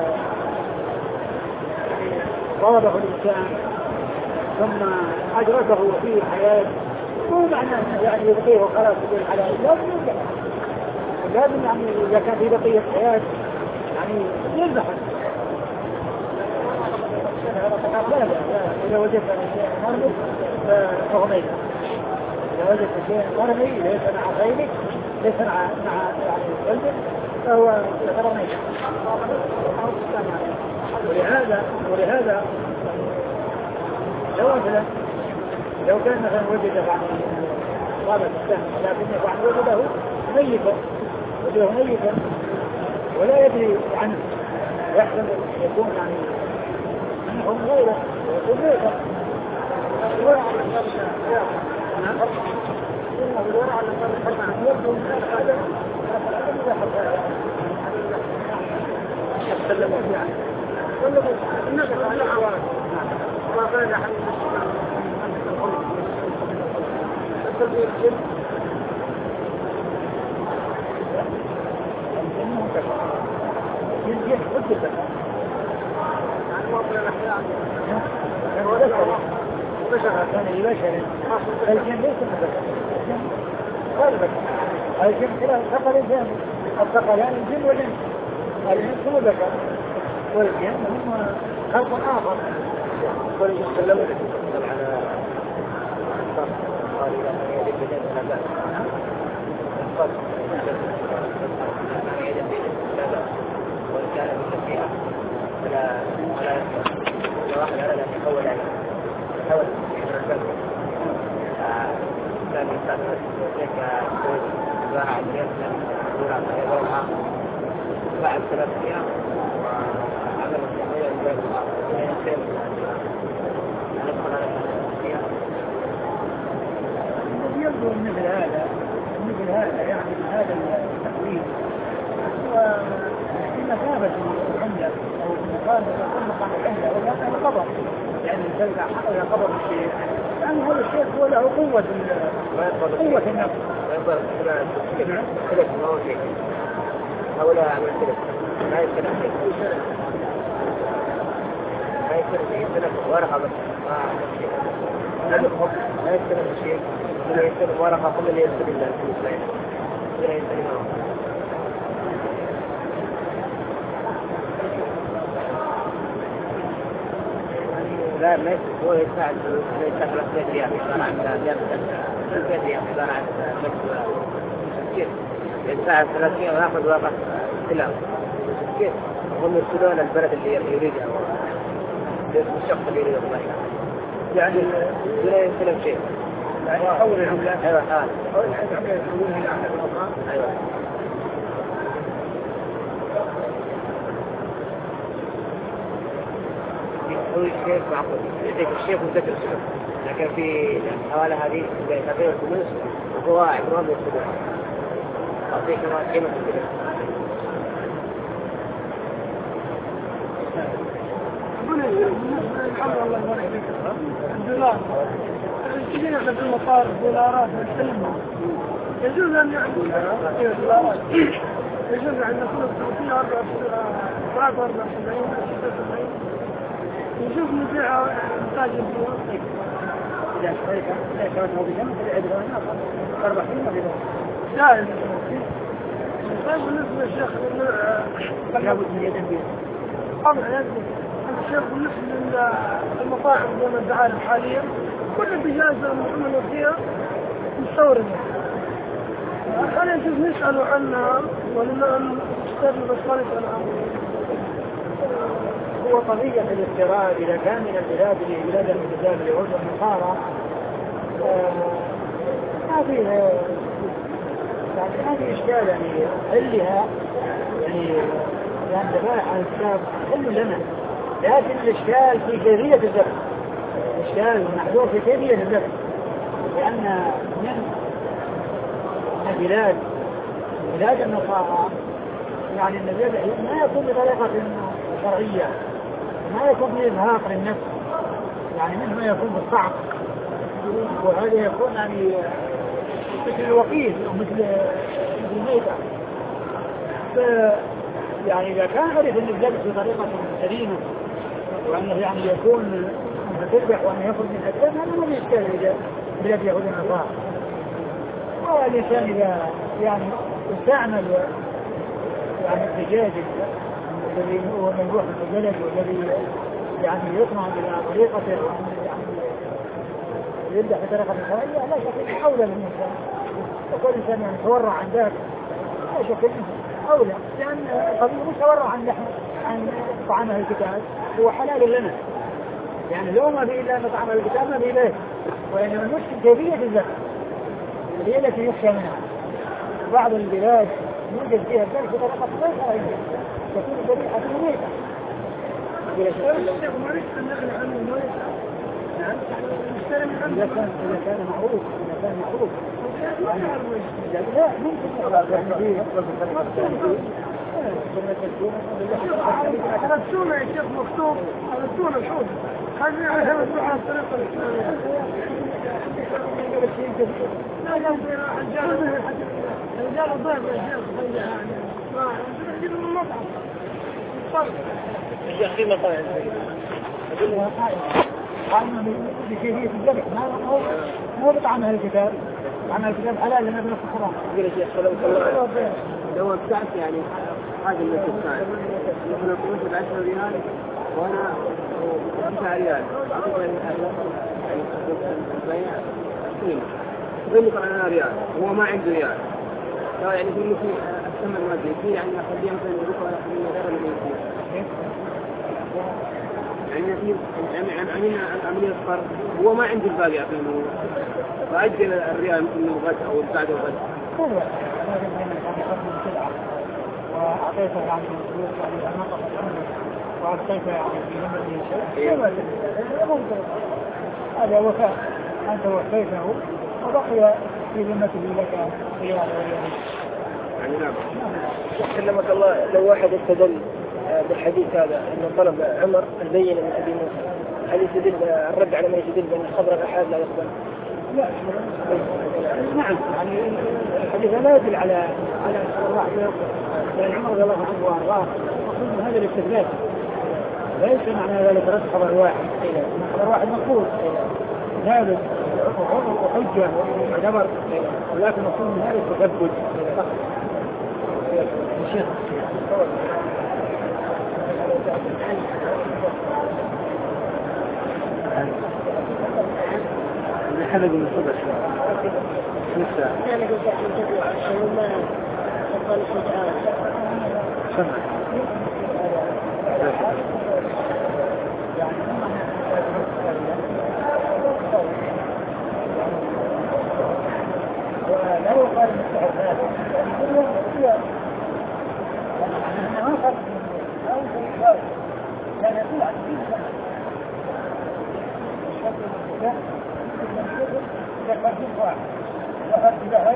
ضربه الإنسان ثم أجرته فيه الحياة مو معناه يعني يبقيه خلاص يقول على لازم ينزح، لازم يعني إذا كان في بقية الحياة يعني ينزح. لا لا إذا وجدت شيء مرمي فهو ميت، إذا وجدت شيء مرمي ليس مع غيرك ليس مع مع يعني قلبك فهو يعتبر ميت. ولهذا ولهذا لو مثلا لو كان مثلا وجد يعني طابة السهم لكنه يعني وجده ميتا وجده ميتا ولا يدري عنه يحسن يكون يعني أنه غيره ويكون ميتا. يبدو من هذا هذا يعني ولا الناس على حوار ما كان حد التربية الجن الجن قلت لك يعني وصل الأحياء كان ولد بشر كان لبشر الجن ليس بشر الجن غير بشر الجن كلا ثقل الجن الثقلان الجن والجن الجن هو بشر والجن هم خلق آخر. والجن سلموا على قال إذا كان يجب بدين فلا بأس قال يجب بدين فلا بأس وإن كان بالنسيئة فلا فلا يسمع. إذا واحد أراد أن يحول عليه يحول من البلد كان يستطيع ذلك زراعة اليسر زراعة يضرها بعد ثلاث أيام وعمل التحويل البلد وينسل ندخل على التحويل. يبدو مثل هذا مثل هذا يعني هذا التحويل وفي مثابة العملة أو في مقام مقام العملة ولا القبر يعني تلقى حقها قبر الشيء يعني هذا الشيء هو له قوة قوة النفس ويضر كده كده ما هو شيء هؤلاء عمل كده ما يصير شيء ما يصير شيء ورقة بس ما عمل شيء لا يصير شيء ولا يصير ورقة كل اللي يصير إلا الإسلام ولا يصير معه. لا ما هو يساعد يساعد على الرياض عبارة عن الرياض عبارة عن كيف يساعد ثلاثين ويأخذ واقع سلام كيف هم يرسلون البلد اللي يريدها الشخص اللي يريد الله يعني لا يسلم شيء يعني يحول العملة. أيوة حال. أو العملة يحولها إلى عملة أخرى. أيوة. هو الشيخ معقول يديك الشيخ وذكر السلوك، لكن في الحوالة هذه تغير الفلوس وقواعد ما بالسلوك أعطيك ما قيمة السلوك. الحمد لله. كثير احنا في المطار دولارات نستلمها. يجوز ان يعمل دولارات. يجوز عندنا فلوس فيها أربعة أربعة وسبعين ستة وسبعين. يجوز نبيعها نتاجر فيها. إذا اشتريت اشتريت موبيلا تبيع بدون أربع سنين موبيلا. جائز. طيب بالنسبة للشيخ لابد من يد البيت. طبعا يجب. الشيخ بالنسبة للمطاعم زي ما انت عارف حاليا كل بجازة المعاملة فيها مستوردة. هل يجوز نسأل عنها ولا نستفيد بس ما نسأل عنها؟ هو قضية الاستيراد إذا كان من البلاد اللي بلاد الإسلام اللي هو النصارى ما فيه يعني ما في إشكال يعني حلها يعني يعني ذبائح عن الكتاب حل لنا، لكن الإشكال في كيفية الذبح. الإشكال محذور في كيفية الذبح، لأن من البلاد بلاد النصارى يعني الذبح ما يكون بطريقة شرعية، ما يكون بإزهاق للنفس، يعني منه ما يكون بالصعق، وهذا يكون يعني مثل الوقيل أو مثل الميتة. يعني إذا كان عرف أن الذبح بطريقة سليمة وأنه يعني يكون متذبح وأنه يخرج من الأدب هذا ما يشكل إذا بلاد يهود النصارى. والإنسان إذا يعني استعمل يعني الدجاج الذي هو مذبوح في البلد والذي يعني يصنع إلى طريقته يعني يبدأ بطريقة شرعية لا شك أولى للإنسان، وكل إنسان يعني تورع عن ذلك لا شك أولى، لأن القبيل مش تورع عن لحم عن طعامه الكتاب هو حلال لنا، يعني لو ما في إلا أن طعام الكتاب ما في له، وإنما المشكلة كيفية الذبح هي التي يخشى منها. بعض البلاد يوجد فيها الذبح بطريقة غير شرعية تكون الذبيحة ميتة. الشيخ ما نقدر نغني عنه الميتة. نعم. إذا كان إذا كان معروف إذا كان معروف. لا ممكن رسولنا يا شيخ مكتوب رسولنا الحوض هذه عليها مسؤول عن الطريقة الإسلامية. لا لا رجال الضيف يا شيخ خليها يعني ما نجيب من المطعم فرق يا أخي مطاعم أقول لها قائمة بكيفية الذبح ما هو هو بطعم الكتاب طعم الكتاب حلال لنا بنص حرام. يقول يا شيخ لو ابتعت يعني حاجة من التساعد نحن نقول بعشرة ريال وأنا تسعة ريال يعني البيع قيمة قيمة طبعا ريال هو ما عنده ريال لا يعني في مثل الثمن مادي في يعني أخليه مثلا يروح على خليه غير اللي يصير يعني في يعني عملنا عملية قرض هو ما عنده الباقي أقيمه فأجل الريال مثل الغد أو بعد الغد. وأعطيته يعني فلوس يعني أنقص الأمر وأعطيته يعني في ذمته شيء هذا وفاء أنت وفيته وبقي في ذمته لك ريال وريال. يعني نعم. كلمك الله لو واحد استدل بالحديث هذا أنه طلب عمر البينة من أبي موسى هل يستدل الرد على ما يستدل بأن خبر الأحاد لا يقبل؟ لا نعم يعني الحديث لا يدل على على الواحد لأن عمر رضي الله عنه وأرضاه مقصود هذا الاستدلال ليس معنى ذلك رد خبر واحد خبر واحد مقبول ثابت وحجة ومعتبر ولكن مقصود من هذا التثبت الشيخ حلق من الصبح نفسه أنا قلت أحمد عشان ما أقل شجعان سمع لا يكون واحد واحد ذهب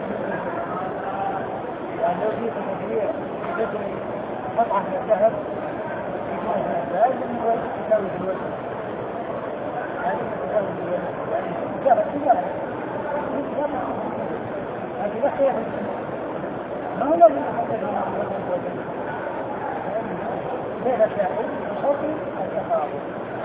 يعني لو جيت المدير يجري قطعة من الذهب لازم يساوي في الوزن لازم يساوي في الوزن يعني الذهب كله هذه لا خير ما هو لازم يحدد الوزن هذا الشاهد بشرط التفاضل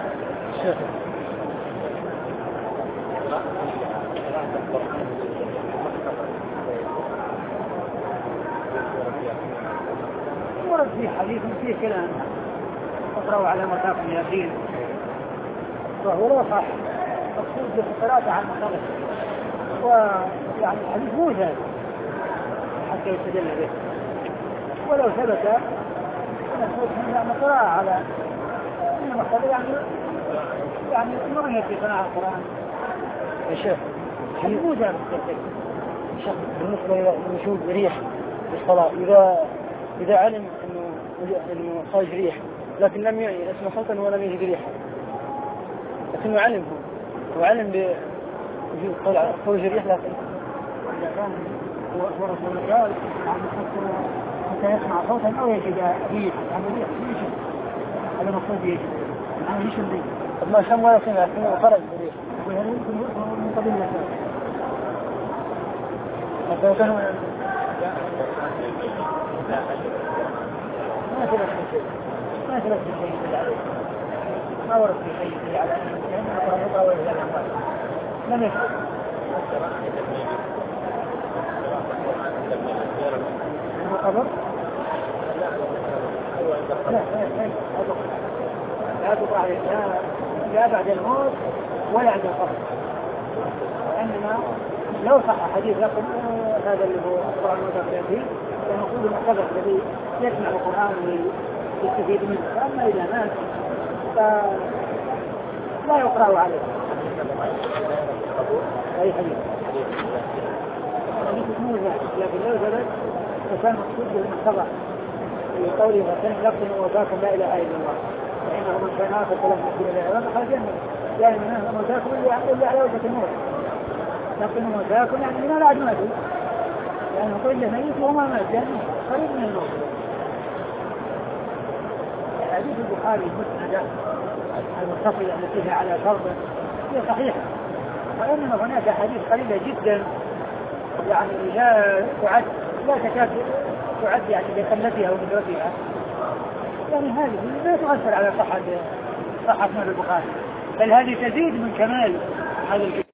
ورد في حديث فيه كلام اقرأوا على متاكم ياسين وهو لا صح مقصود بالقراءة عن مصدر ويعني الحديث مو ثابت حتى يستدل به ولو ثبت نقول ان القراءة على المصدر يعني يعني مريت في صناعة القرآن يا شيخ مو ثابت شيخ بالنسبة للمشهود بريح بالصلاة إذا إذا علم إنه إنه خارج ريح لكن لم يسمع صوتا ولم يجد ريحا لكنه علم هو وعلم بوجود خروج الريح لكن إذا كان هو رسول الله قال حتى يسمع صوتا أو يجد ريح يعني ريح يجد هذا مقصود يجد يعني يجد ريح طب ما شم ولا سمع لكنه خرج بريح وهذا يمكن من قبيل الأساس مثلا كانوا ما ثبت في شيء ما ثبت في شيء يدل عليه ما ورد في شيء يدل على أنه قرأ ولا لا لم يثبت القبر لا لا تقع لا بعد الموت ولا عند القبر وإنما لو صح حديث لكم هذا اللي هو القرآن المتفق ونقول المقرر الذي يسمع القرآن ويستفيد منه فأما إذا مات فلا يقرأ عليه أي حديث حديث مو ذلك لكن لو ثبت فكان مقصود بالمقتضى في قوله وسلم لكم وفاكم لا إله إلا الله فإنه من كان آخر فلم يكن إلا الله فقال جنة يعني من موتاكم إلا على وجه النور لكن موتاكم يعني من العد ماتوا يعني قل له ميت وما مات جنة قريب من الموت حديث البخاري المسندة المتصلة التي فيها على فرض هي صحيحة وإنما هناك حديث قليلة جدا يعني لا تعد لا تكاد تعد يعني بقلتها وبدرتها يعني هذه لا تؤثر على صحة صحة من البخاري بل هذه تزيد من كمال هذا الكتاب.